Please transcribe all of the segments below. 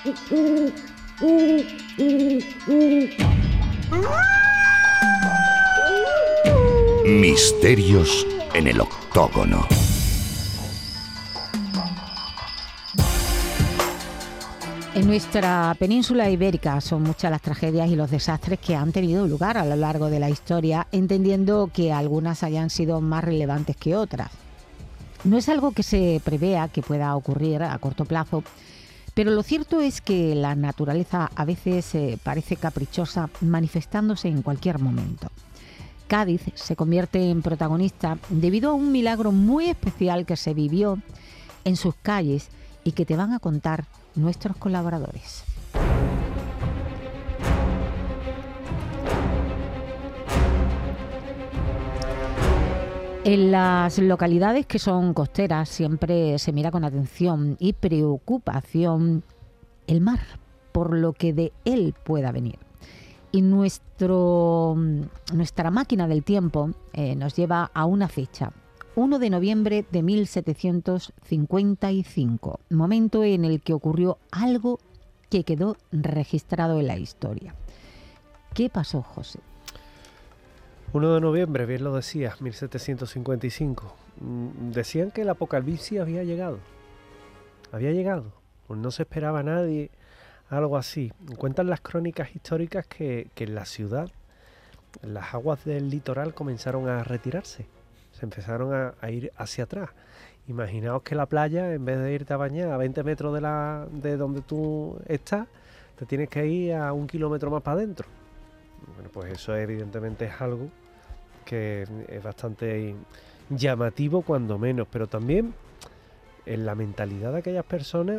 Misterios en el octógono. En nuestra península ibérica son muchas las tragedias y los desastres que han tenido lugar a lo largo de la historia, entendiendo que algunas hayan sido más relevantes que otras. No es algo que se prevea que pueda ocurrir a corto plazo, pero lo cierto es que la naturaleza a veces parece caprichosa, manifestándose en cualquier momento. Cádiz se convierte en protagonista debido a un milagro muy especial que se vivió en sus calles y que te van a contar nuestros colaboradores. En las localidades que son costeras siempre se mira con atención y preocupación el mar, por lo que de él pueda venir. Y nuestra máquina del tiempo nos lleva a una fecha, 1 de noviembre de 1755, momento en el que ocurrió algo que quedó registrado en la historia. ¿Qué pasó, José? 1 de noviembre, bien lo decías, 1755. Decían que el apocalipsis había llegado. Pues no se esperaba a nadie algo así. Cuentan las crónicas históricas que en la ciudad las aguas del litoral comenzaron a retirarse. Se empezaron a ir hacia atrás. Imaginaos que la playa, en vez de irte a bañar a 20 metros de donde tú estás, te tienes que ir a 1 kilómetro más para adentro. Bueno, pues eso evidentemente es algo que es bastante llamativo cuando menos, pero también en la mentalidad de aquellas personas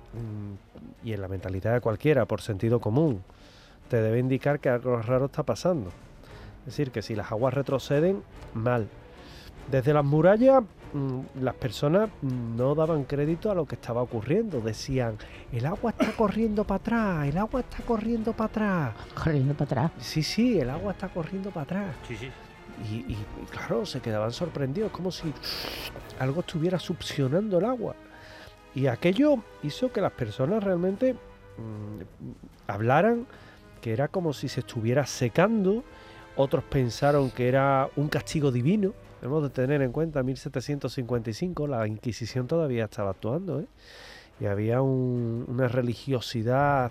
y en la mentalidad de cualquiera, por sentido común, te debe indicar que algo raro está pasando. Es decir, que si las aguas retroceden, mal. Desde las murallas, las personas no daban crédito a lo que estaba ocurriendo. Decían, el agua está corriendo para atrás, el agua está corriendo para atrás. ¿Corriendo para atrás? Sí, el agua está corriendo para atrás. Sí. Y claro, se quedaban sorprendidos, como si algo estuviera succionando el agua. Y aquello hizo que las personas realmente hablaran que era como si se estuviera secando. Otros pensaron que era un castigo divino. Hemos de tener en cuenta 1755, la Inquisición todavía estaba actuando, y había una religiosidad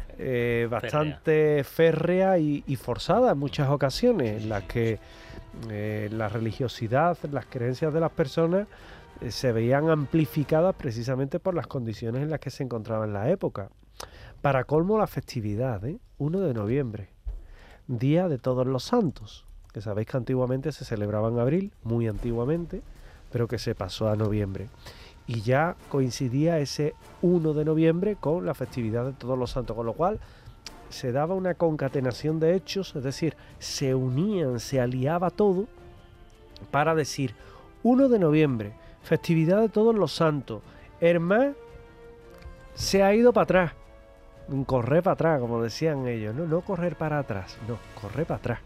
bastante férrea y forzada en muchas ocasiones, en las que la religiosidad, las creencias de las personas se veían amplificadas precisamente por las condiciones en las que se encontraban en la época. Para colmo, la festividad, 1 de noviembre, Día de Todos los Santos, que sabéis que antiguamente se celebraba en abril, muy antiguamente, pero que se pasó a noviembre. Y ya coincidía ese 1 de noviembre con la festividad de Todos los Santos, con lo cual se daba una concatenación de hechos, es decir, se unían, se aliaba todo para decir 1 de noviembre, festividad de Todos los Santos, Hermán se ha ido para atrás, correr para atrás, como decían ellos, no correr para atrás, no, correr para atrás.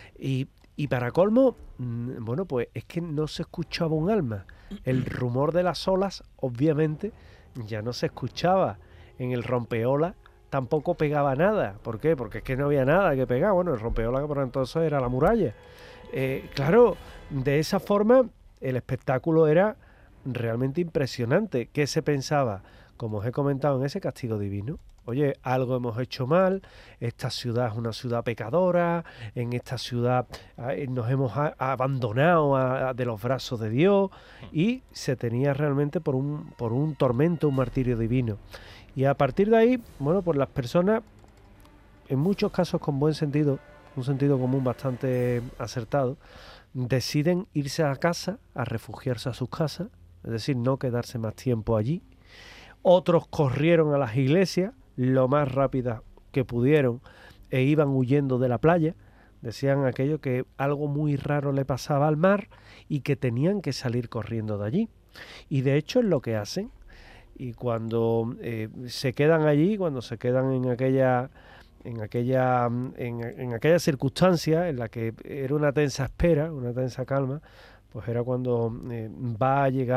Y para colmo, bueno, pues es que no se escuchaba un alma. El rumor de las olas, obviamente, ya no se escuchaba. En el rompeolas tampoco pegaba nada. ¿Por qué? Porque es que no había nada que pegar. Bueno, el rompeolas que por entonces era la muralla. Claro, de esa forma el espectáculo era realmente impresionante. ¿Qué se pensaba? Como os he comentado, en ese castigo divino. Oye, algo hemos hecho mal, esta ciudad es una ciudad pecadora, en esta ciudad nos hemos abandonado de los brazos de Dios, y se tenía realmente por un tormento, un martirio divino. Y a partir de ahí, bueno, pues las personas, en muchos casos con buen sentido, un sentido común bastante acertado, deciden irse a casa, a refugiarse a sus casas, es decir, no quedarse más tiempo allí. Otros corrieron a las iglesias lo más rápidas que pudieron e iban huyendo de la playa. Decían aquello que algo muy raro le pasaba al mar y que tenían que salir corriendo de allí. Y de hecho es lo que hacen. Y cuando se quedan allí, cuando se quedan en aquella circunstancia en la que era una tensa espera, una tensa calma, pues era cuando va a llegar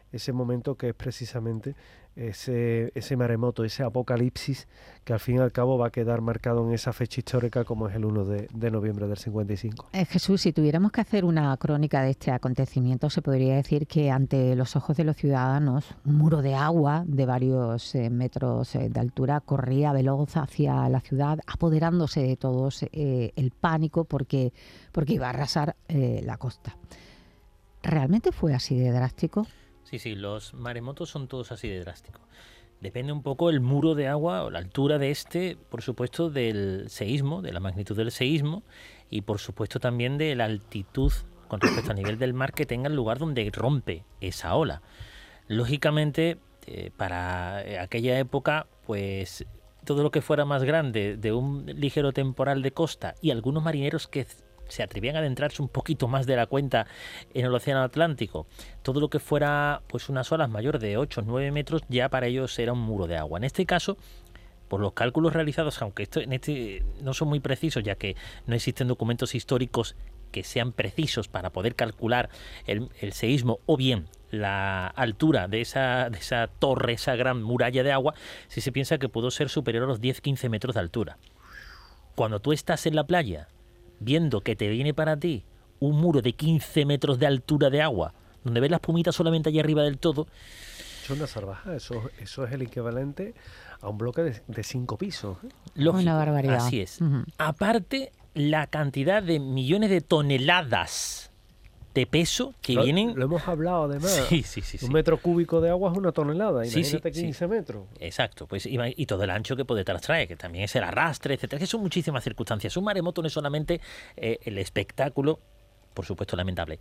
ese momento que es precisamente ese maremoto, ese apocalipsis que al fin y al cabo va a quedar marcado en esa fecha histórica como es el 1 de noviembre del 55. Jesús, si tuviéramos que hacer una crónica de este acontecimiento, se podría decir que ante los ojos de los ciudadanos un muro de agua de varios metros de altura corría veloz hacia la ciudad, apoderándose de todos el pánico porque iba a arrasar la costa. ¿Realmente fue así de drástico? Sí, los maremotos son todos así de drásticos. Depende un poco el muro de agua o la altura de por supuesto, del seísmo, de la magnitud del seísmo y, por supuesto, también de la altitud con respecto al nivel del mar que tenga el lugar donde rompe esa ola. Lógicamente, para aquella época, pues todo lo que fuera más grande de un ligero temporal de costa y algunos marineros que se atrevían a adentrarse un poquito más de la cuenta en el océano Atlántico, todo lo que fuera pues unas olas mayores de 8 o 9 metros ya para ellos era un muro de agua. En este caso, por los cálculos realizados, aunque no son muy precisos, ya que no existen documentos históricos que sean precisos para poder calcular el seísmo o bien la altura de esa torre, esa gran muralla de agua, si se piensa que pudo ser superior a los 10-15 metros de altura. Cuando tú estás en la playa viendo que te viene para ti un muro de 15 metros de altura de agua, donde ves la espumita solamente allá arriba del todo. Es una salvaja, eso es el equivalente a un bloque de 5 pisos. Lógico, una barbaridad. Así es. Aparte, la cantidad de millones de toneladas de peso que vienen... Lo hemos hablado además. Sí. Un metro cúbico de agua es una tonelada, imagínate 15 sí. metros. Exacto, pues y todo el ancho que por detrás trae, que también es el arrastre, etcétera, que son muchísimas circunstancias. Un maremoto no es solamente el espectáculo, por supuesto lamentable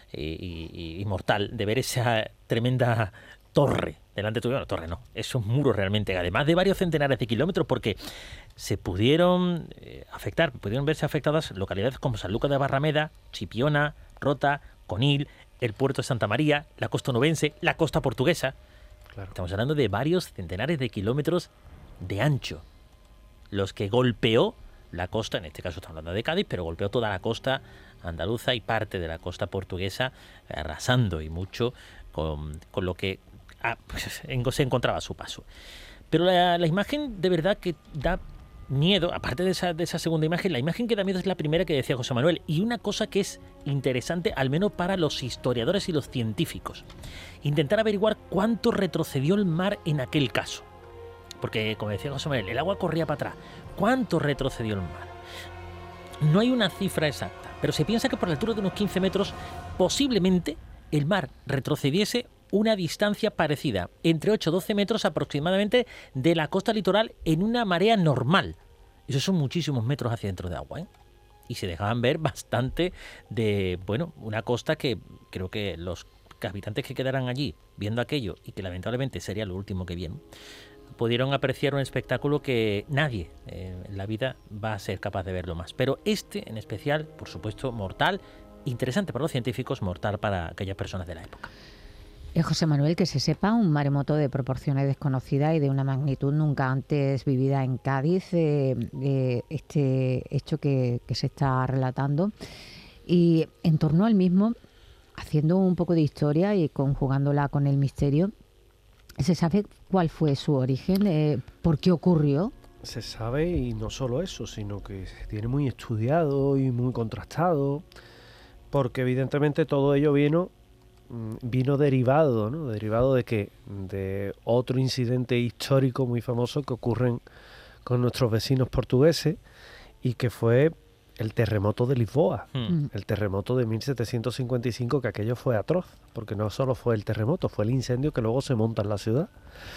y mortal, de ver esa tremenda torre delante de tu... Bueno, torre no, es un muro realmente, además de varios centenares de kilómetros, porque se pudieron verse afectadas localidades como Sanlúcar de Barrameda, Chipiona, Rota, Conil, el puerto de Santa María, la costa onubense, la costa portuguesa. Claro. Estamos hablando de varios centenares de kilómetros de ancho, los que golpeó la costa, en este caso estamos hablando de Cádiz, pero golpeó toda la costa andaluza y parte de la costa portuguesa, arrasando y mucho con lo que se encontraba a su paso. Pero la imagen de verdad que da miedo, aparte de esa segunda imagen, la imagen que da miedo es la primera que decía José Manuel, y una cosa que es interesante, al menos para los historiadores y los científicos, intentar averiguar cuánto retrocedió el mar en aquel caso. Porque, como decía José Manuel, el agua corría para atrás. ¿Cuánto retrocedió el mar? No hay una cifra exacta, pero se piensa que por la altura de unos 15 metros, posiblemente el mar retrocediese una distancia parecida, entre 8 y 12 metros aproximadamente de la costa litoral en una marea normal. Esos son muchísimos metros hacia dentro de agua, ¿eh? Y se dejaban ver bastante de, una costa que creo que los habitantes que quedaran allí viendo aquello, y que lamentablemente sería lo último que vieron, pudieron apreciar un espectáculo que nadie en la vida va a ser capaz de verlo más. Pero este en especial, por supuesto, mortal, interesante para los científicos, mortal para aquellas personas de la época. José Manuel, que se sepa, un maremoto de proporciones desconocidas y de una magnitud nunca antes vivida en Cádiz, este hecho que se está relatando. Y en torno al mismo, haciendo un poco de historia y conjugándola con el misterio, ¿se sabe cuál fue su origen? ¿Por qué ocurrió? Se sabe, y no solo eso, sino que se tiene muy estudiado y muy contrastado, porque evidentemente todo ello vino derivado, ¿no? Derivado de que de otro incidente histórico muy famoso que ocurre con nuestros vecinos portugueses, y que fue el terremoto de Lisboa, el terremoto de 1755, que aquello fue atroz, porque no solo fue el terremoto, fue el incendio que luego se monta en la ciudad.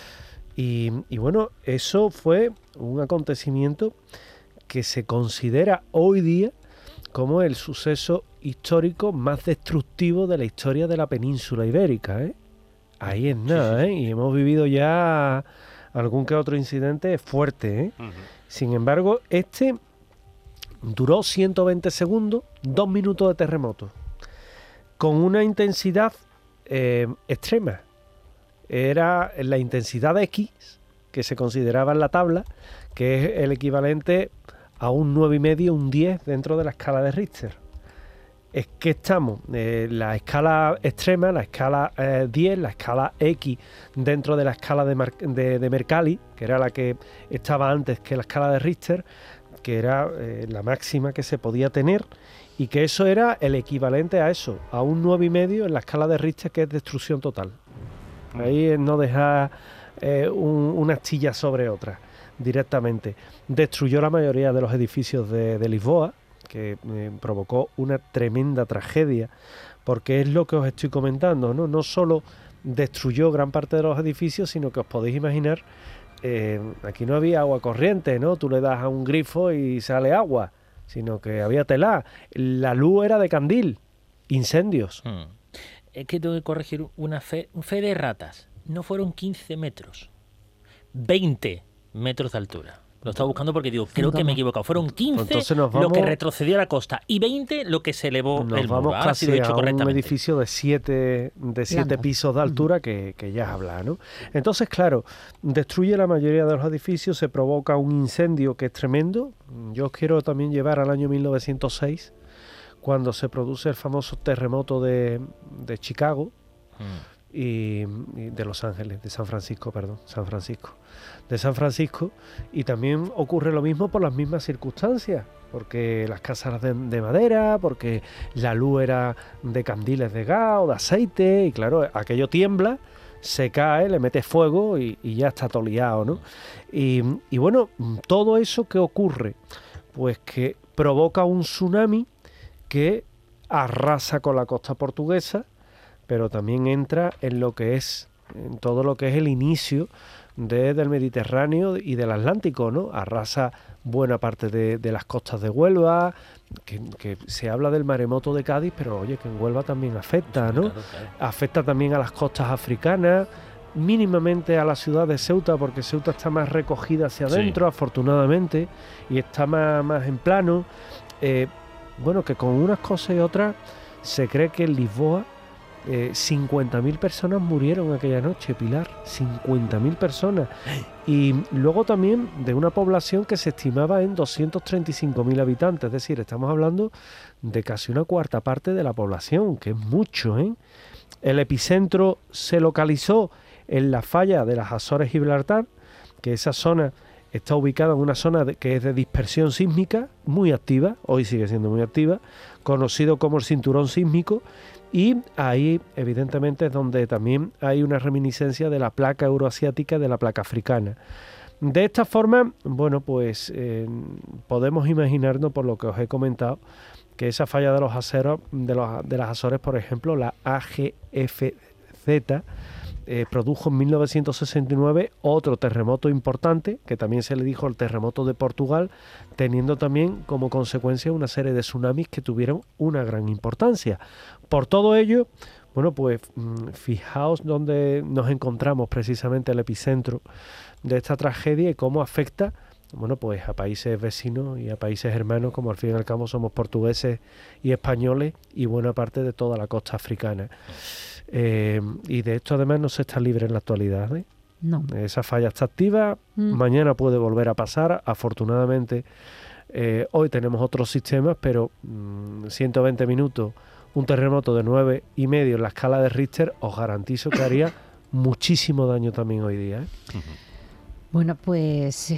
Y bueno, eso fue un acontecimiento que se considera hoy día como el suceso histórico más destructivo de la historia de la península ibérica, ¿eh? Ahí es nada, ¿eh? Y hemos vivido ya algún que otro incidente fuerte, ¿eh? Sin embargo, este duró 120 segundos, 2 minutos de terremoto, con una intensidad extrema. Era la intensidad X, que se consideraba en la tabla, que es el equivalente a un 9,5, un 10 dentro de la escala de Richter. es que estamos la escala extrema, la escala 10, la escala X dentro de la escala de Mercalli, que era la que estaba antes que la escala de Richter, que era la máxima que se podía tener, y que eso era el equivalente a eso, a un 9,5 en la escala de Richter, que es destrucción total. Ahí es no dejar una astilla sobre otra directamente. Destruyó la mayoría de los edificios de Lisboa, que provocó una tremenda tragedia, porque es lo que os estoy comentando, ¿no? No solo destruyó gran parte de los edificios, sino que os podéis imaginar, aquí no había agua corriente, ¿no? Tú le das a un grifo y sale agua, sino que había tela. La luz era de candil, incendios. Es que tengo que corregir un fe de ratas. No fueron 15 metros, 20 metros de altura. Lo estaba buscando porque digo, creo que me he equivocado. Fueron 15 lo que retrocedió a la costa y 20 lo que se elevó el muro. Vamos casi a un edificio de 7 pisos de altura que ya habla, ¿no? Entonces, claro, destruye la mayoría de los edificios, se provoca un incendio que es tremendo. Yo os quiero también llevar al año 1906, cuando se produce el famoso terremoto de Chicago. Y de Los Ángeles, de San Francisco, y también ocurre lo mismo por las mismas circunstancias, porque las casas eran de madera, porque la luz era de candiles de gas o de aceite, y claro, aquello tiembla, se cae, le mete fuego y ya está todo liado, ¿no? Y bueno, todo eso que ocurre, pues que provoca un tsunami que arrasa con la costa portuguesa, pero también entra en lo que es, en todo lo que es el inicio del Mediterráneo y del Atlántico, ¿no? Arrasa buena parte de las costas de Huelva, que se habla del maremoto de Cádiz, pero oye, que en Huelva también afecta, ¿no? Claro. Afecta también a las costas africanas, mínimamente a la ciudad de Ceuta, porque Ceuta está más recogida hacia adentro, afortunadamente, y está más en plano. Bueno, que con unas cosas y otras se cree que en Lisboa 50.000 personas murieron aquella noche, Pilar, 50.000 personas, y luego también de una población que se estimaba en 235.000 habitantes, es decir, estamos hablando de casi una cuarta parte de la población, que es mucho, ¿eh? El epicentro se localizó en la falla de las Azores Gibraltar, que esa zona está ubicada en una zona que es de dispersión sísmica muy activa, hoy sigue siendo muy activa, conocido como el cinturón sísmico, y ahí evidentemente es donde también hay una reminiscencia de la placa euroasiática y de la placa africana. De esta forma, bueno, pues podemos imaginarnos, por lo que os he comentado, que esa falla de los Azores, de las Azores, por ejemplo, la AGFZ, produjo en 1969 otro terremoto importante, que también se le dijo el terremoto de Portugal, teniendo también como consecuencia una serie de tsunamis que tuvieron una gran importancia. Por todo ello, bueno, pues fijaos dónde nos encontramos precisamente el epicentro de esta tragedia y cómo afecta, bueno, pues a países vecinos y a países hermanos, como al fin y al cabo somos portugueses y españoles y buena parte de toda la costa africana. Y de esto además no se está libre en la actualidad, ¿eh? No. Esa falla está activa, mañana puede volver a pasar, afortunadamente hoy tenemos otros sistemas, pero 120 minutos, un terremoto de 9,5 en la escala de Richter, os garantizo que haría muchísimo daño también hoy día, ¿eh? Bueno, pues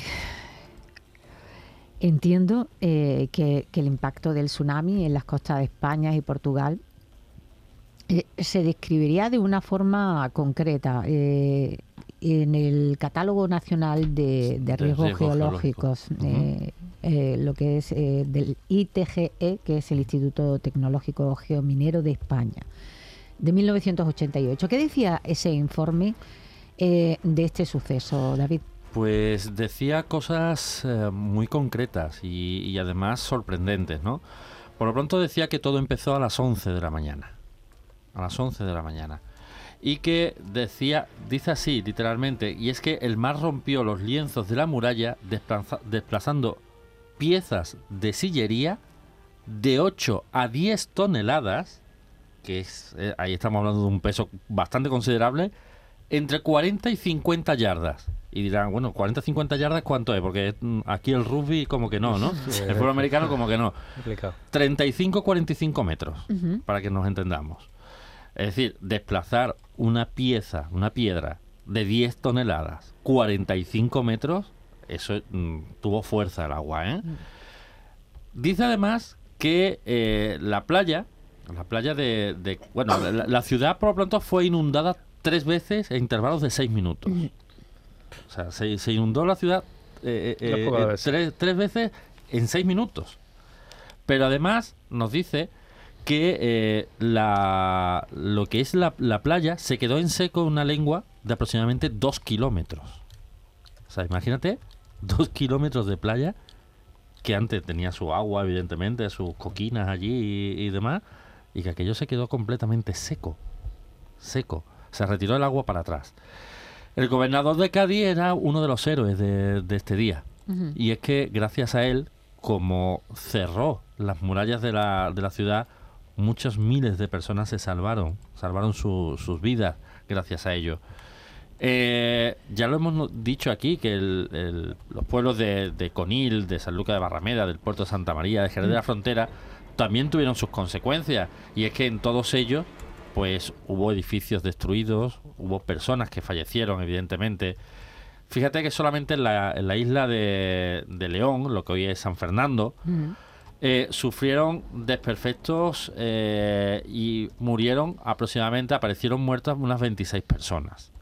entiendo que el impacto del tsunami en las costas de España y Portugal se describiría de una forma concreta en el Catálogo Nacional de Riesgos Geológicos, lo que es del ITGE, que es el Instituto Tecnológico Geominero de España, de 1988. ¿Qué decía ese informe de este suceso, David? Pues decía cosas muy concretas y además sorprendentes, ¿no? Por lo pronto decía que todo empezó a las 11 de la mañana. A las 11 de la mañana. Y que dice así literalmente, y es que el mar rompió los lienzos de la muralla desplazando piezas de sillería de 8 a 10 toneladas, que es ahí estamos hablando de un peso bastante considerable, entre 40 y 50 yardas. Y dirán, bueno, 40-50 yardas, ¿cuánto es? Porque aquí el rugby como que no, ¿no? El fútbol americano como que no. 35-45 metros, para que nos entendamos. Es decir, desplazar una piedra de 10 toneladas, 45 metros, eso tuvo fuerza el agua, ¿eh? Dice además que la playa bueno, la ciudad por lo pronto fue inundada 3 veces en intervalos de 6 minutos. O sea, se inundó la ciudad 3 veces en 6 minutos. Pero además nos dice que lo que es la playa se quedó en seco una lengua de aproximadamente 2 kilómetros. O sea, imagínate, 2 kilómetros de playa que antes tenía su agua, evidentemente, sus coquinas allí y demás, y que aquello se quedó completamente seco. Se retiró el agua para atrás. El gobernador de Cádiz era uno de los héroes de este día. Y es que gracias a él, como cerró las murallas de la ciudad, muchos miles de personas se salvaron sus vidas gracias a ello. Ya lo hemos dicho aquí, que los pueblos de Conil, de Sanlúcar de Barrameda, del puerto de Santa María, de Jerez de la Frontera, también tuvieron sus consecuencias. Y es que en todos ellos pues hubo edificios destruidos, hubo personas que fallecieron, evidentemente. Fíjate que solamente en la isla de León, lo que hoy es San Fernando, sufrieron desperfectos y aparecieron muertas unas 26 personas.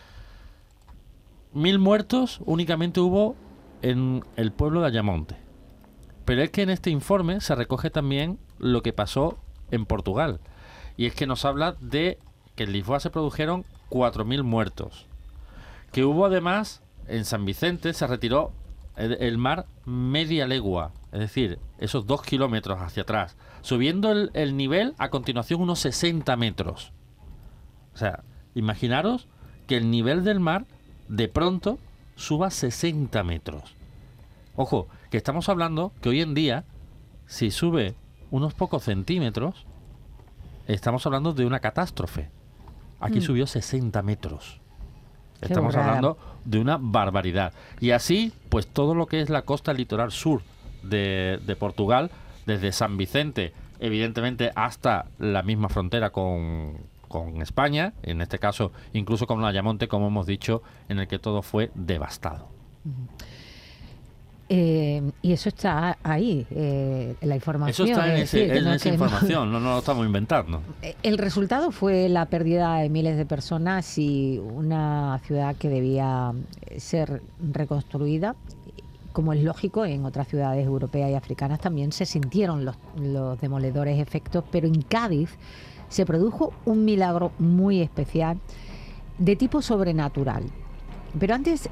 1000 muertos únicamente hubo en el pueblo de Ayamonte. Pero es que en este informe se recoge también lo que pasó en Portugal. Y es que nos habla de que en Lisboa se produjeron 4000 muertos. Que hubo además, en San Vicente se retiró el mar media legua. Es decir, esos 2 kilómetros hacia atrás. Subiendo el nivel a continuación unos 60 metros. O sea, imaginaros que el nivel del mar de pronto suba 60 metros. Ojo, que estamos hablando que hoy en día, si sube unos pocos centímetros, estamos hablando de una catástrofe. Aquí subió 60 metros. Estamos hablando de una barbaridad. Y así, pues todo lo que es la costa litoral sur de Portugal, desde San Vicente, evidentemente, hasta la misma frontera con España, en este caso incluso con Ayamonte, como hemos dicho, en el que todo fue devastado. Y eso está ahí, la información. Eso está en esa información, no lo estamos inventando. El resultado fue la pérdida de miles de personas y una ciudad que debía ser reconstruida. Como es lógico, en otras ciudades europeas y africanas también se sintieron los demoledores efectos, pero en Cádiz se produjo un milagro muy especial de tipo sobrenatural. Pero antes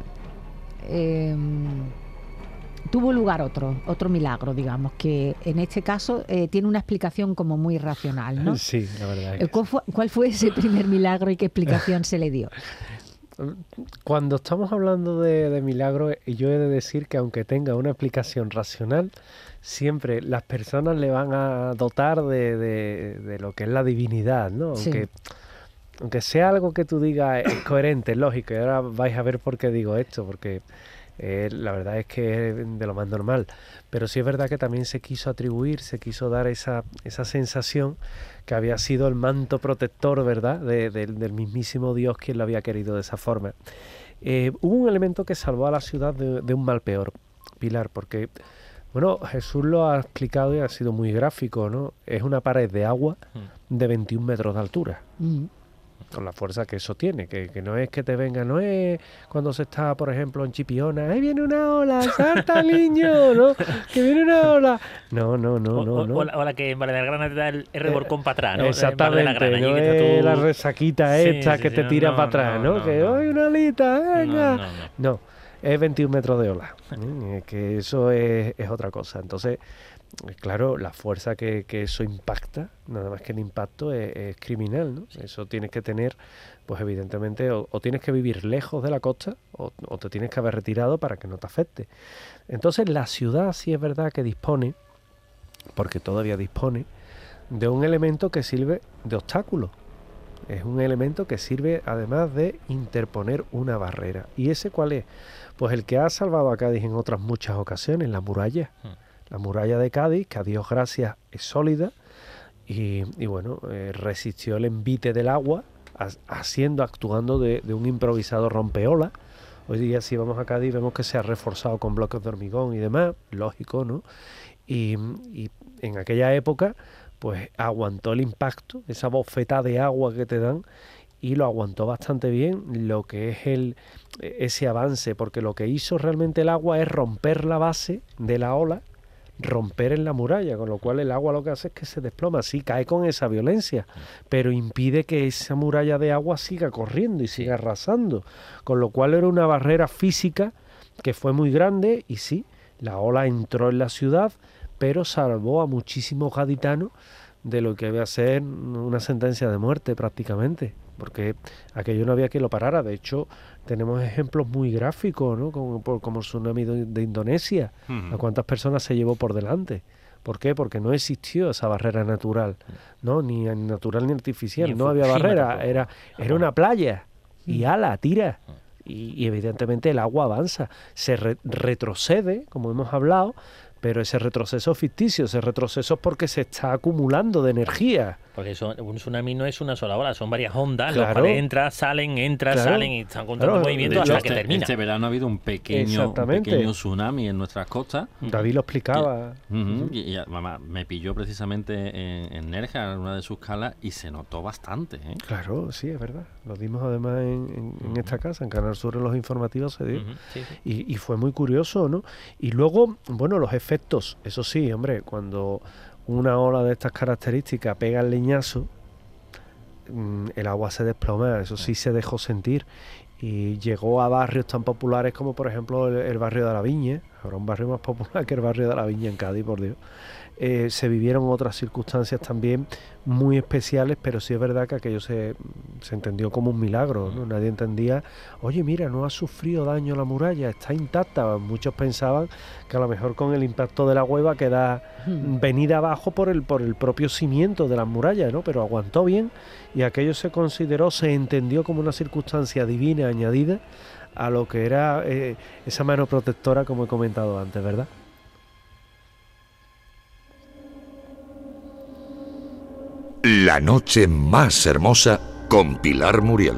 tuvo lugar otro milagro, digamos, que en este caso tiene una explicación como muy racional, ¿no? Sí, la verdad. Es que ¿Cuál fue ese primer milagro y qué explicación se le dio? Cuando estamos hablando de milagros, yo he de decir que aunque tenga una explicación racional, siempre las personas le van a dotar de lo que es la divinidad, ¿no? Sí. Aunque sea algo que tú digas es coherente, es lógico, y ahora vais a ver por qué digo esto, porque la verdad es que es de lo más normal. Pero sí es verdad que también se quiso dar esa sensación que había sido el manto protector, ¿verdad?, del mismísimo Dios quien lo había querido de esa forma. Hubo un elemento que salvó a la ciudad de un mal peor, Pilar, porque, bueno, Jesús lo ha explicado y ha sido muy gráfico, ¿no? Es una pared de agua de 21 metros de altura. Con la fuerza que eso tiene, que no es que te venga, no es cuando se está, por ejemplo, en Chipiona, ¡ahí viene una ola! ¡Salta, niño! ¿No? ¡Que viene una ola! No. O la que en Valle de la Grana te da el revolcón para atrás, ¿no? Exactamente, no es la resaquita esta que te tira para atrás, ¿no? Que ¡ay, una alita, venga! No, es 21 metros de ola, que eso es otra cosa. Entonces, claro, la fuerza que eso impacta, nada más que el impacto es criminal, ¿no? Eso tienes que tener, pues evidentemente, o tienes que vivir lejos de la costa o te tienes que haber retirado para que no te afecte. Entonces la ciudad sí es verdad que dispone, porque todavía dispone, de un elemento que sirve de obstáculo. Es un elemento que sirve además de interponer una barrera. ¿Y ese cuál es? Pues el que ha salvado a Cádiz en otras muchas ocasiones, la muralla. La muralla de Cádiz, que a Dios gracias es sólida y bueno, resistió el envite del agua, actuando de un improvisado rompeolas. Hoy día si vamos a Cádiz vemos que se ha reforzado con bloques de hormigón y demás, lógico, ¿no? Y en aquella época pues aguantó el impacto, esa bofetada de agua que te dan, y lo aguantó bastante bien lo que es ese avance, porque lo que hizo realmente el agua es romper la base de la ola, romper en la muralla, con lo cual el agua lo que hace es que se desploma, sí, cae con esa violencia, pero impide que esa muralla de agua siga corriendo y siga arrasando, con lo cual era una barrera física que fue muy grande y sí, la ola entró en la ciudad, pero salvó a muchísimos gaditanos de lo que iba a ser una sentencia de muerte prácticamente, porque aquello no había que lo parara. De hecho, tenemos ejemplos muy gráficos, ¿no? Como el tsunami de Indonesia, a cuántas personas se llevó por delante. ¿Por qué? Porque no existió esa barrera natural, ¿no? Ni natural ni artificial, no había barrera, era una playa y tira. Y evidentemente el agua avanza, se retrocede, como hemos hablado, pero ese retroceso ficticio, ese retroceso es porque se está acumulando de energía. Porque un tsunami no es una sola ola, son varias ondas, Claro. los cuales salen y están contando movimiento De hecho, hasta que termina. Este verano ha habido un pequeño tsunami en nuestras costas. David lo explicaba. Y mamá, me pilló precisamente en Nerja, en una de sus calas, y se notó bastante, ¿eh? Claro, sí, es verdad. Lo dimos además en esta casa, en Canal Sur, en los informativos se dio. Sí. Y fue muy curioso, ¿no? Y luego, bueno, los efectos, eso sí, hombre, cuando una ola de estas características pega el leñazo, el agua se desploma, eso sí se dejó sentir. Y llegó a barrios tan populares como, por ejemplo, el barrio de la Viña. Ahora un barrio más popular que el barrio de la Viña en Cádiz, por Dios. Se vivieron otras circunstancias también muy especiales, pero sí es verdad que aquello se entendió como un milagro, ¿no? Nadie entendía, oye, mira, no ha sufrido daño la muralla, está intacta. Muchos pensaban que a lo mejor con el impacto de la hueva queda venida abajo por el propio cimiento de las murallas, ¿no? Pero aguantó bien y aquello se entendió como una circunstancia divina añadida a lo que era esa mano protectora, como he comentado antes, ¿verdad? La noche más hermosa con Pilar Muriel.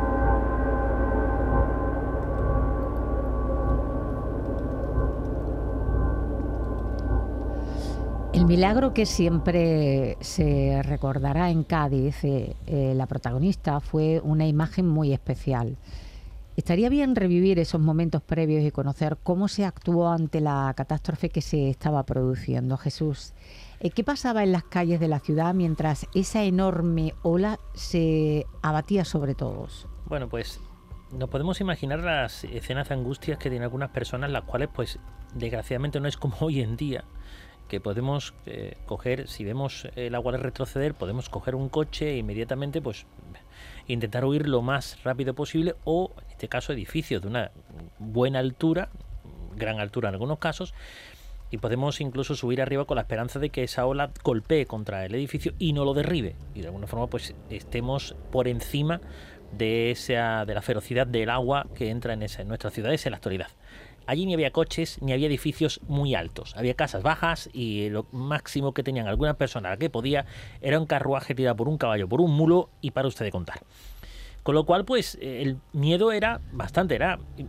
El milagro que siempre se recordará en Cádiz, la protagonista, fue una imagen muy especial. Estaría bien revivir esos momentos previos y conocer cómo se actuó ante la catástrofe que se estaba produciendo. Jesús, ¿qué pasaba en las calles de la ciudad mientras esa enorme ola se abatía sobre todos? Bueno, pues nos podemos imaginar las escenas de angustias que tienen algunas personas, las cuales, pues, desgraciadamente no es como hoy en día, que podemos coger, si vemos el agua retroceder, podemos coger un coche e inmediatamente, pues, intentar huir lo más rápido posible, o, en este caso, edificios de una buena altura, gran altura en algunos casos, y podemos incluso subir arriba con la esperanza de que esa ola golpee contra el edificio y no lo derribe, y de alguna forma pues estemos por encima de la ferocidad del agua que entra en nuestras ciudades en la actualidad. Allí ni había coches ni había edificios muy altos, había casas bajas y lo máximo que tenían algunas personas a que podía era un carruaje tirado por un caballo, por un mulo, y para usted de contar. Con lo cual, pues, el miedo era bastante,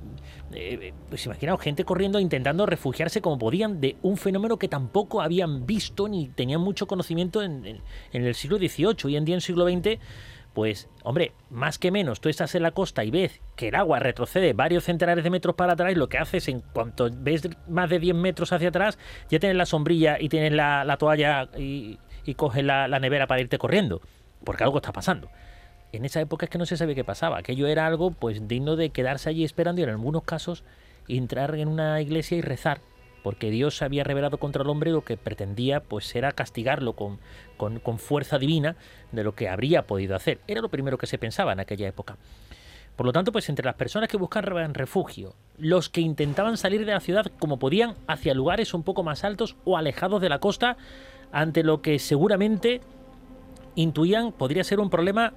pues imaginaos gente corriendo, intentando refugiarse como podían de un fenómeno que tampoco habían visto ni tenían mucho conocimiento en el siglo XVIII. Hoy en día, en el siglo XX, pues, hombre, más que menos, tú estás en la costa y ves que el agua retrocede varios centenares de metros para atrás, y lo que haces en cuanto ves más de 10 metros hacia atrás, ya tienes la sombrilla y tienes la toalla y coges la nevera para irte corriendo, porque algo está pasando. En esa época es que no se sabía qué pasaba. Aquello era algo pues digno de quedarse allí esperando y en algunos casos entrar en una iglesia y rezar, porque Dios se había rebelado contra el hombre y lo que pretendía pues era castigarlo con fuerza divina de lo que habría podido hacer. Era lo primero que se pensaba en aquella época. Por lo tanto, pues entre las personas que buscaban refugio, los que intentaban salir de la ciudad como podían hacia lugares un poco más altos o alejados de la costa, ante lo que seguramente intuían podría ser un problema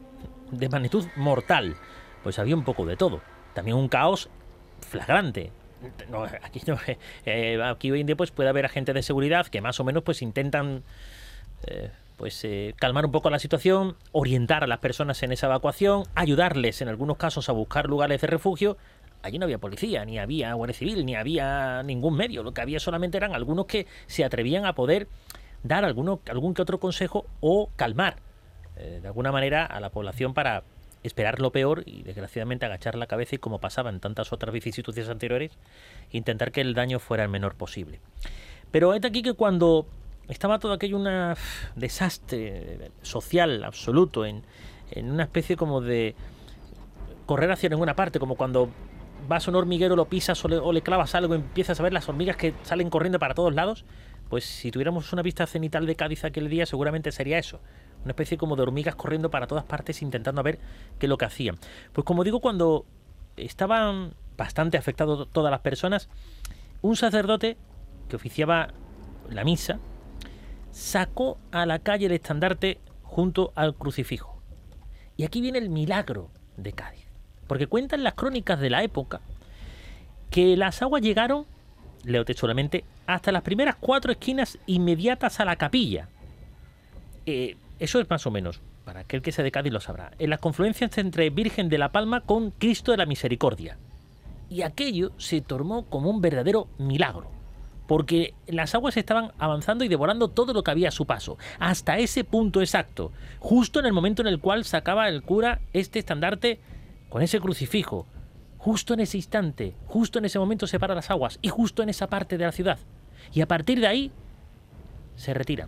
de magnitud mortal, pues había un poco de todo. También un caos flagrante. No, aquí hoy en día pues puede haber agentes de seguridad que más o menos pues intentan calmar un poco la situación, orientar a las personas en esa evacuación, ayudarles en algunos casos a buscar lugares de refugio. Allí no había policía, ni había guardia civil, ni había ningún medio. Lo que había solamente eran algunos que se atrevían a poder dar algún que otro consejo o calmar de alguna manera a la población para esperar lo peor y desgraciadamente agachar la cabeza y, como pasaba en tantas otras vicisitudes anteriores, intentar que el daño fuera el menor posible. Pero es de aquí que cuando estaba todo aquello un desastre social absoluto, en una especie como de correr hacia ninguna parte, como cuando vas a un hormiguero, lo pisas o le clavas algo y empiezas a ver las hormigas que salen corriendo para todos lados. Pues si tuviéramos una vista cenital de Cádiz aquel día, seguramente sería eso. Una especie como de hormigas corriendo para todas partes intentando ver qué es lo que hacían. Pues como digo, cuando estaban bastante afectados todas las personas, un sacerdote que oficiaba la misa sacó a la calle el estandarte junto al crucifijo. Y aquí viene el milagro de Cádiz. Porque cuentan las crónicas de la época que las aguas llegaron, leo textualmente, hasta las primeras 4 esquinas inmediatas a la capilla. Eso es más o menos, para aquel que sea de Cádiz lo sabrá, en las confluencias entre Virgen de la Palma con Cristo de la Misericordia. Y aquello se tornó como un verdadero milagro, porque las aguas estaban avanzando y devorando todo lo que había a su paso, hasta ese punto exacto, justo en el momento en el cual sacaba el cura este estandarte con ese crucifijo. Justo en ese instante, justo en ese momento se paran las aguas y justo en esa parte de la ciudad. Y a partir de ahí se retiran.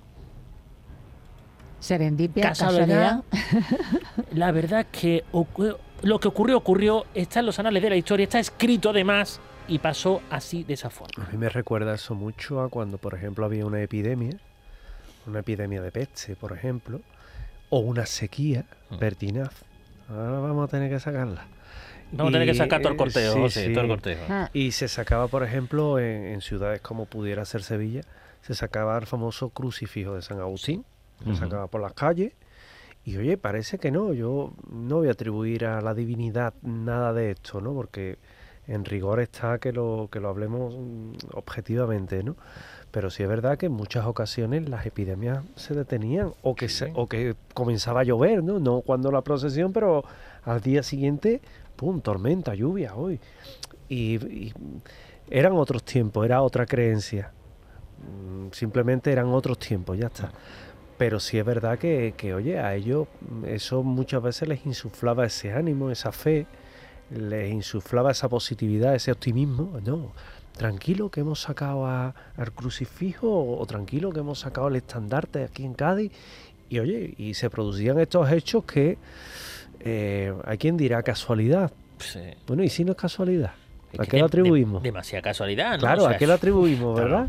Serendipia, Casualidad. La verdad que lo que ocurrió, está en los anales de la historia, está escrito además y pasó así, de esa forma. A mí me recuerda eso mucho a cuando, por ejemplo, había una epidemia de peste, por ejemplo, o una sequía pertinaz. Ahora vamos a tener que sacarla. Vamos a tener que sacar todo el cortejo, todo el cortejo. Y se sacaba, por ejemplo, en ciudades como pudiera ser Sevilla, se sacaba el famoso crucifijo de San Agustín, se sacaba por las calles. Y oye, parece que no, yo no voy a atribuir a la divinidad nada de esto, ¿no? Porque en rigor está que lo hablemos objetivamente, ¿no? Pero sí es verdad que en muchas ocasiones las epidemias se detenían o que comenzaba a llover, ¿no? No cuando la procesión, pero al día siguiente, ¡pum!, tormenta, lluvia, hoy. Y eran otros tiempos, era otra creencia. Simplemente eran otros tiempos, ya está. Pero sí es verdad que oye, a ellos eso muchas veces les insuflaba ese ánimo, esa fe, les insuflaba esa positividad, ese optimismo. No, tranquilo que hemos sacado al crucifijo, o tranquilo que hemos sacado el estandarte aquí en Cádiz. Y oye, y se producían estos hechos que hay quien dirá casualidad. Sí. Bueno, ¿y si no es casualidad? ¿A qué lo atribuimos? Demasiada casualidad, ¿no? Claro, ¿a qué lo atribuimos, verdad?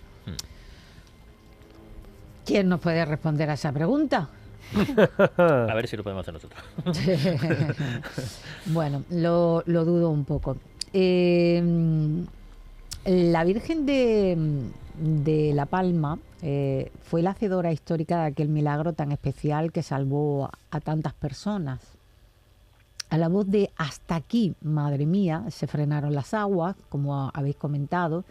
¿Quién nos puede responder a esa pregunta? A ver si lo podemos hacer nosotros. Bueno, lo dudo un poco. La Virgen de La Palma fue la hacedora histórica de aquel milagro tan especial que salvó a tantas personas. A la voz de "hasta aquí, madre mía", se frenaron las aguas, como habéis comentado.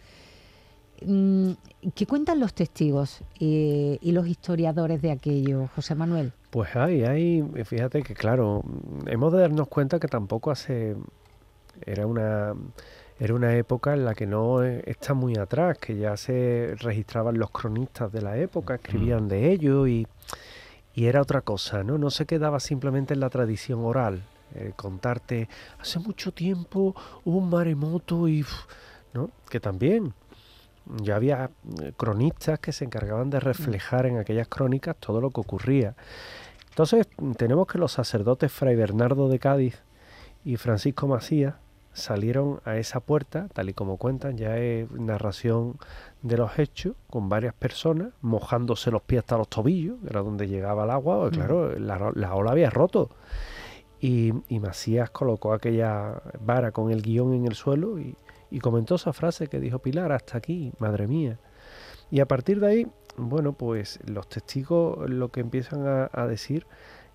¿Qué cuentan los testigos y los historiadores de aquello, José Manuel? Pues fíjate que claro, hemos de darnos cuenta que tampoco era una época en la que no está muy atrás, que ya se registraban los cronistas de la época, escribían de ello y era otra cosa, ¿no? No se quedaba simplemente en la tradición oral, contarte, hace mucho tiempo hubo un maremoto y... ¿no? Que también... Ya había cronistas que se encargaban de reflejar en aquellas crónicas todo lo que ocurría. Entonces tenemos que los sacerdotes Fray Bernardo de Cádiz y Francisco Macías salieron a esa puerta, tal y como cuentan, ya es narración de los hechos, con varias personas, mojándose los pies hasta los tobillos, que era donde llegaba el agua, porque claro, la ola había roto. Y Macías colocó aquella vara con el guión en el suelo y comentó esa frase que dijo Pilar, "hasta aquí, madre mía". Y a partir de ahí, bueno, pues los testigos lo que empiezan a decir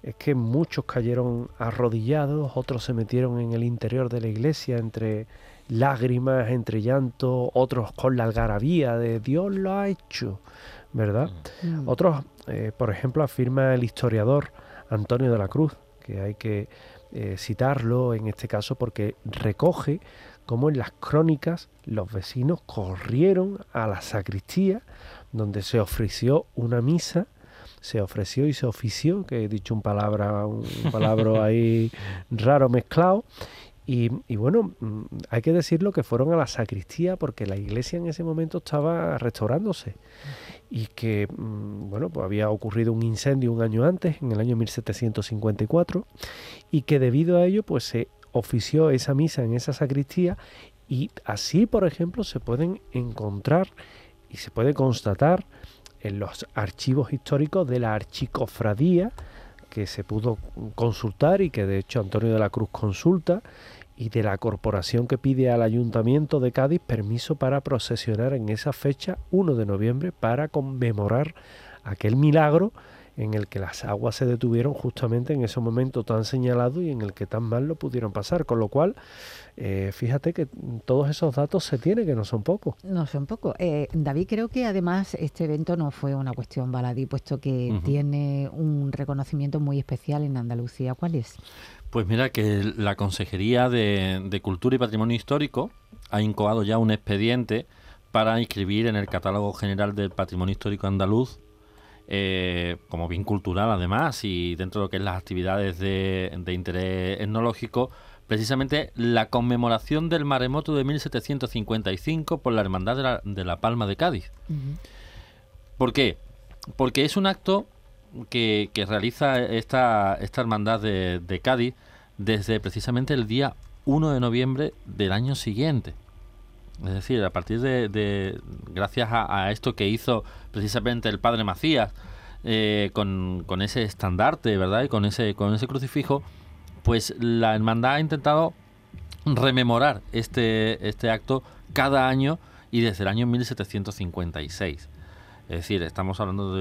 es que muchos cayeron arrodillados, otros se metieron en el interior de la iglesia entre lágrimas, entre llanto, otros con la algarabía de Dios lo ha hecho, ¿verdad? Otros, por ejemplo, afirma el historiador Antonio de la Cruz, que hay que citarlo en este caso porque recoge cómo en las crónicas los vecinos corrieron a la sacristía donde se ofreció una misa, se ofreció y se ofició, que he dicho un palabra ahí raro mezclado, y bueno, hay que decirlo que fueron a la sacristía porque la iglesia en ese momento estaba restaurándose y que, bueno, pues había ocurrido un incendio un año antes, en el año 1754, y que debido a ello pues se ofició esa misa en esa sacristía y así, por ejemplo, se pueden encontrar y se puede constatar en los archivos históricos de la archicofradía que se pudo consultar y que de hecho Antonio de la Cruz consulta, y de la corporación que pide al Ayuntamiento de Cádiz permiso para procesionar en esa fecha, 1 de noviembre, para conmemorar aquel milagro en el que las aguas se detuvieron justamente en ese momento tan señalado y en el que tan mal lo pudieron pasar, con lo cual fíjate que todos esos datos se tienen, que no son pocos. No son pocos. David, creo que además este evento no fue una cuestión baladí, puesto que tiene un reconocimiento muy especial en Andalucía. ¿Cuál es? Pues mira que la Consejería de Cultura y Patrimonio Histórico ha incoado ya un expediente para inscribir en el Catálogo General del Patrimonio Histórico Andaluz como bien cultural además, y dentro de lo que es las actividades de interés etnológico, precisamente la conmemoración del maremoto de 1755 por la Hermandad de la Palma de Cádiz. ¿Por qué? Porque es un acto que realiza esta hermandad de Cádiz desde precisamente el día 1 de noviembre del año siguiente. Es decir, a partir de gracias a esto que hizo precisamente el padre Macías con ese estandarte, ¿verdad? Y con ese crucifijo, pues la hermandad ha intentado rememorar este acto cada año y desde el año 1756. Es decir, estamos hablando de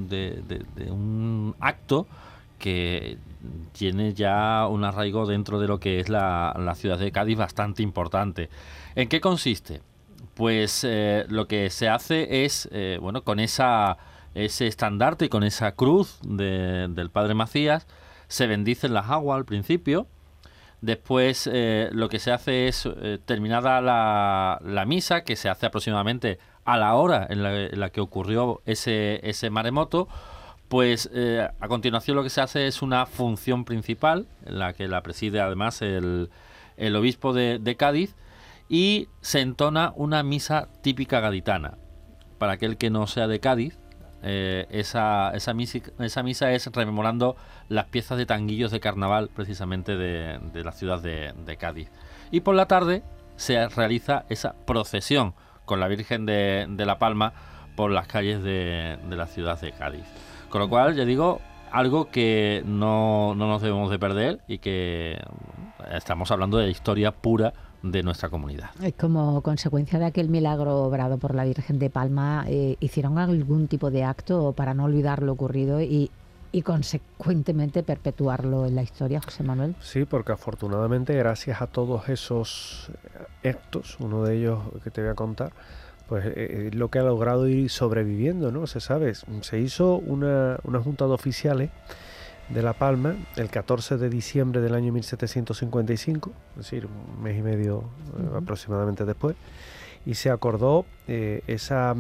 un acto que tiene ya un arraigo dentro de lo que es la ciudad de Cádiz bastante importante. ¿En qué consiste? Pues lo que se hace es, bueno, con ese estandarte y con esa cruz del padre Macías, se bendicen las aguas al principio. Después lo que se hace es, terminada la misa, que se hace aproximadamente a la hora en la que ocurrió ese maremoto, pues a continuación lo que se hace es una función principal, en la que la preside además el obispo de Cádiz, y se entona una misa típica gaditana. Para aquel que no sea de Cádiz, esa misa es rememorando las piezas de tanguillos de carnaval precisamente de la ciudad de Cádiz. Y por la tarde se realiza esa procesión con la Virgen de la Palma por las calles de la ciudad de Cádiz. Con lo cual, ya digo, algo que no nos debemos de perder y que estamos hablando de la historia pura de nuestra comunidad. Como consecuencia de aquel milagro obrado por la Virgen de Palma, ¿hicieron algún tipo de acto para no olvidar lo ocurrido y consecuentemente perpetuarlo en la historia, José Manuel? Sí, porque afortunadamente gracias a todos esos actos, uno de ellos que te voy a contar, pues lo que ha logrado ir sobreviviendo, ¿no? Se sabe, se hizo una junta de oficiales de La Palma el 14 de diciembre del año 1755, es decir, un mes y medio aproximadamente después, y se acordó esa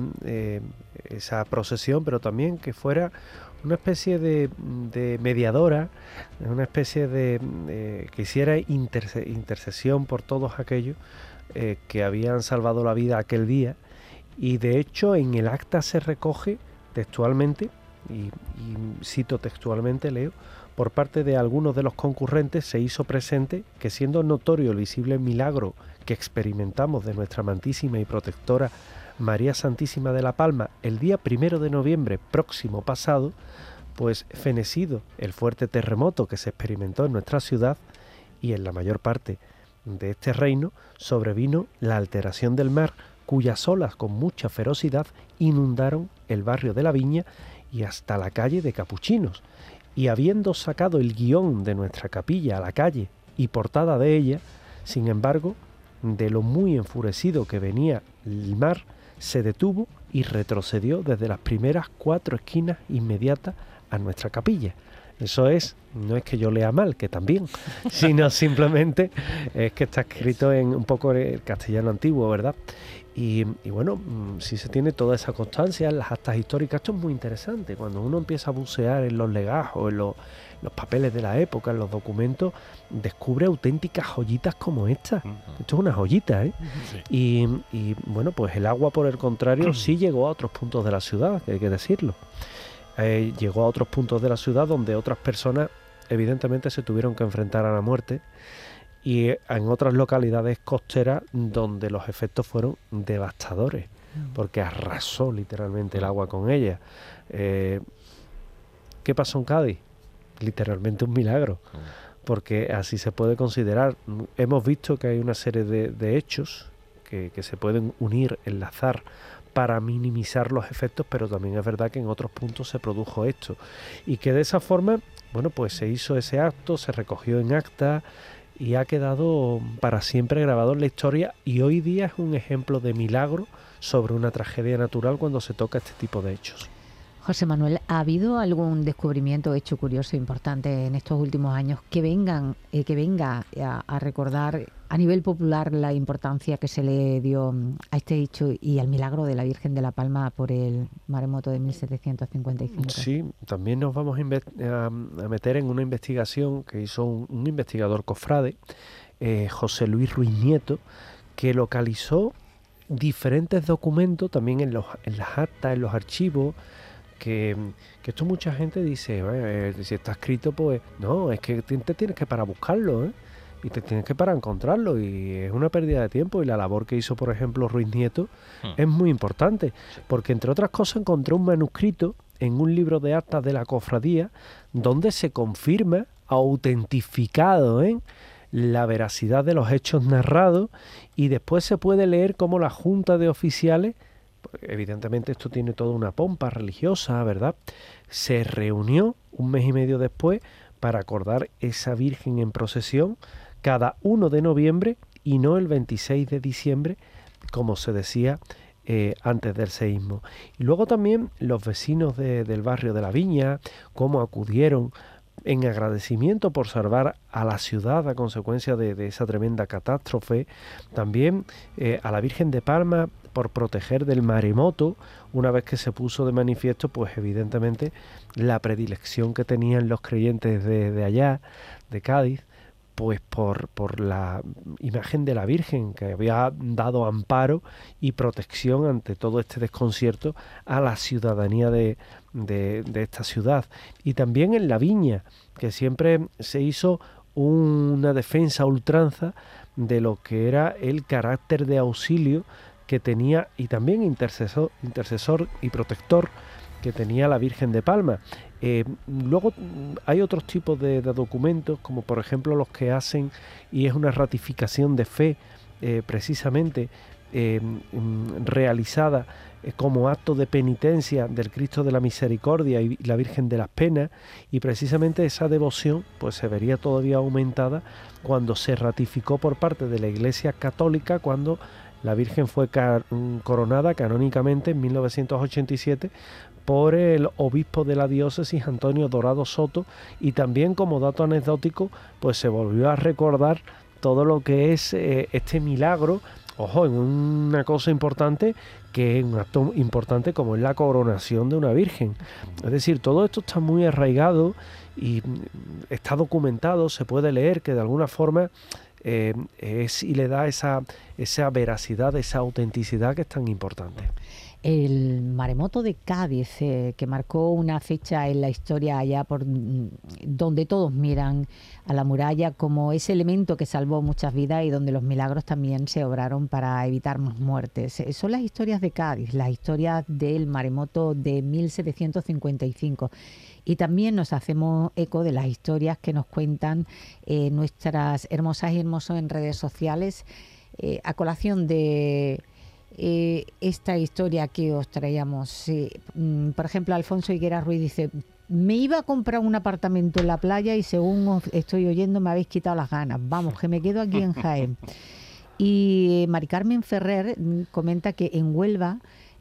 procesión, pero también que fuera una especie de mediadora, una especie de que hiciera intercesión por todos aquellos que habían salvado la vida aquel día, y de hecho en el acta se recoge textualmente, y cito textualmente, leo: por parte de algunos de los concurrentes se hizo presente que, siendo notorio el visible milagro que experimentamos de nuestra amantísima y protectora María Santísima de la Palma el día 1 de noviembre próximo pasado, pues fenecido el fuerte terremoto que se experimentó en nuestra ciudad y en la mayor parte de este reino, sobrevino la alteración del mar, cuyas olas con mucha ferocidad inundaron el barrio de la Viña y hasta la calle de Capuchinos, y habiendo sacado el guión de nuestra capilla a la calle y portada de ella, sin embargo, de lo muy enfurecido que venía el mar, se detuvo y retrocedió desde las primeras 4 esquinas inmediatas a nuestra capilla. Eso no es que yo lea mal, que también, sino simplemente es que está escrito en un poco el castellano antiguo, ¿verdad? Y bueno, si se tiene toda esa constancia en las actas históricas, esto es muy interesante. Cuando uno empieza a bucear en los legajos, en los papeles de la época, en los documentos, descubre auténticas joyitas como esta. Esto es una joyita, ¿eh? Sí. Y bueno, pues el agua, por el contrario, sí llegó a otros puntos de la ciudad, que hay que decirlo. Llegó a otros puntos de la ciudad donde otras personas evidentemente se tuvieron que enfrentar a la muerte, y en otras localidades costeras donde los efectos fueron devastadores, porque arrasó literalmente el agua con ella. ¿Qué pasó en Cádiz? Literalmente un milagro, porque así se puede considerar. Hemos visto que hay una serie de hechos que se pueden unir, enlazar, para minimizar los efectos, pero también es verdad que en otros puntos se produjo esto, y que de esa forma, bueno, pues se hizo ese acto, se recogió en acta y ha quedado para siempre grabado en la historia, y hoy día es un ejemplo de milagro sobre una tragedia natural cuando se toca este tipo de hechos. José Manuel, ¿ha habido algún descubrimiento, hecho curioso, importante en estos últimos años que venga a recordar a nivel popular la importancia que se le dio a este hecho y al milagro de la Virgen de la Palma por el maremoto de 1755? Sí, también nos vamos a meter en una investigación que hizo un investigador cofrade, José Luis Ruiz Nieto, que localizó diferentes documentos también en las actas, en los archivos, que esto mucha gente dice, si está escrito, pues no, es que te tienes que para buscarlo, y te tienes que para encontrarlo, y es una pérdida de tiempo, y la labor que hizo, por ejemplo, Ruiz Nieto es muy importante, porque entre otras cosas encontró un manuscrito en un libro de actas de la cofradía donde se confirma, autentificado, la veracidad de los hechos narrados, y después se puede leer cómo la Junta de Oficiales, evidentemente esto tiene toda una pompa religiosa, ¿verdad?, se reunió un mes y medio después para acordar esa Virgen en procesión cada 1 de noviembre y no el 26 de diciembre, como se decía antes del seísmo. Y luego también los vecinos del barrio de la Viña, cómo acudieron en agradecimiento por salvar a la ciudad a consecuencia de esa tremenda catástrofe. También a la Virgen de Palma por proteger del maremoto, una vez que se puso de manifiesto, pues evidentemente la predilección que tenían los creyentes de allá, de Cádiz, pues por la imagen de la Virgen, que había dado amparo y protección ante todo este desconcierto a la ciudadanía de esta ciudad. Y también en la Viña, que siempre se hizo una defensa a ultranza de lo que era el carácter de auxilio que tenía, y también intercesor y protector, que tenía la Virgen de Palma. Luego hay otros tipos de documentos, como por ejemplo los que hacen, y es una ratificación de fe precisamente realizada como acto de penitencia del Cristo de la Misericordia y la Virgen de las Penas, y precisamente esa devoción pues se vería todavía aumentada cuando se ratificó por parte de la Iglesia Católica, cuando la Virgen fue coronada canónicamente en 1987 por el obispo de la diócesis, Antonio Dorado Soto, y también, como dato anecdótico, pues se volvió a recordar todo lo que es este milagro, ojo, en una cosa importante, que es un acto importante como es la coronación de una virgen. Es decir, todo esto está muy arraigado y está documentado, se puede leer, que de alguna forma y le da esa veracidad, esa autenticidad que es tan importante. El maremoto de Cádiz, que marcó una fecha en la historia allá por donde todos miran a la muralla como ese elemento que salvó muchas vidas y donde los milagros también se obraron para evitar más muertes. Son las historias de Cádiz, las historias del maremoto de 1755. Y también nos hacemos eco de las historias que nos cuentan nuestras hermosas y hermosos en redes sociales, a colación de esta historia que os traíamos. Por ejemplo, Alfonso Higuera Ruiz dice: me iba a comprar un apartamento en la playa y según os estoy oyendo me habéis quitado las ganas. Vamos, que me quedo aquí en Jaén. Y Mari Carmen Ferrer comenta que en Huelva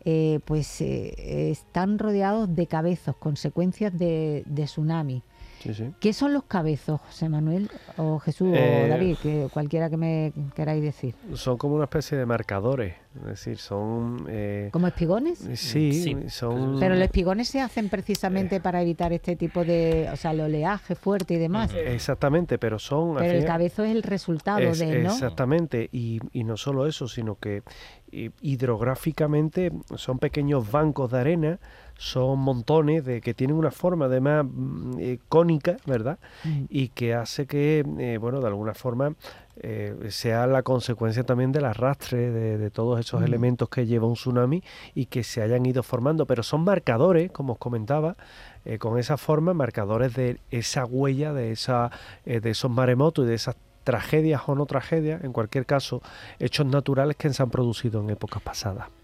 están rodeados de cabezos, consecuencias de tsunami. Sí, sí. ¿Qué son los cabezos, José Manuel, o Jesús, o David, que cualquiera que me queráis decir? Son como una especie de marcadores, es decir, son... ¿Como espigones? Sí, son... Pero los espigones se hacen precisamente para evitar este tipo de... O sea, el oleaje fuerte y demás. Exactamente, pero son... Pero el cabezo es el resultado de, ¿no? Exactamente, y no solo eso, sino que hidrográficamente son pequeños bancos de arena, son montones que tienen una forma además cónica, ¿verdad? Y que hace que, de alguna forma sea la consecuencia también del arrastre de todos esos elementos que lleva un tsunami y que se hayan ido formando, pero son marcadores, como os comentaba, con esa forma, marcadores de esa huella, de esos maremotos y de esas tragedias o no tragedias, en cualquier caso, hechos naturales que se han producido en épocas pasadas.